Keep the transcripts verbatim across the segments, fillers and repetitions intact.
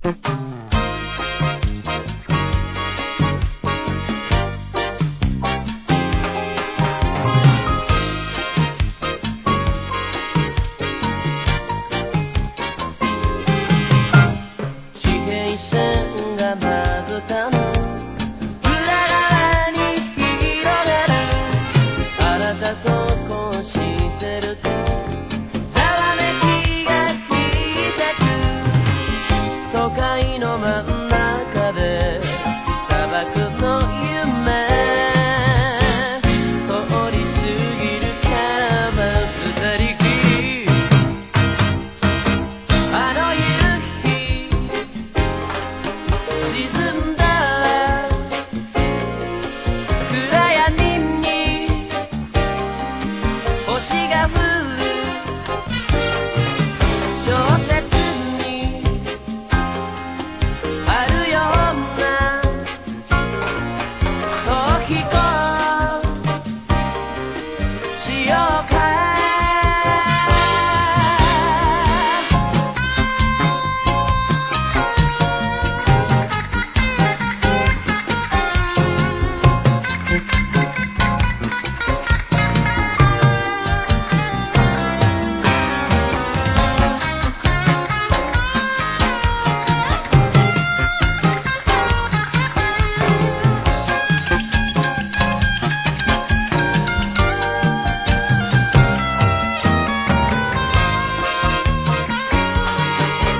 地平線がまぶたの裏側に広がるあなたとこうしてるとざわめきが消えてく都会の真ん中で砂漠の夢通り過ぎるキャラバン二人きあの夕日沈んだ暗闇に星が降る小説にあるような逃避行しようか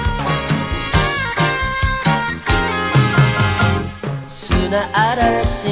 砂嵐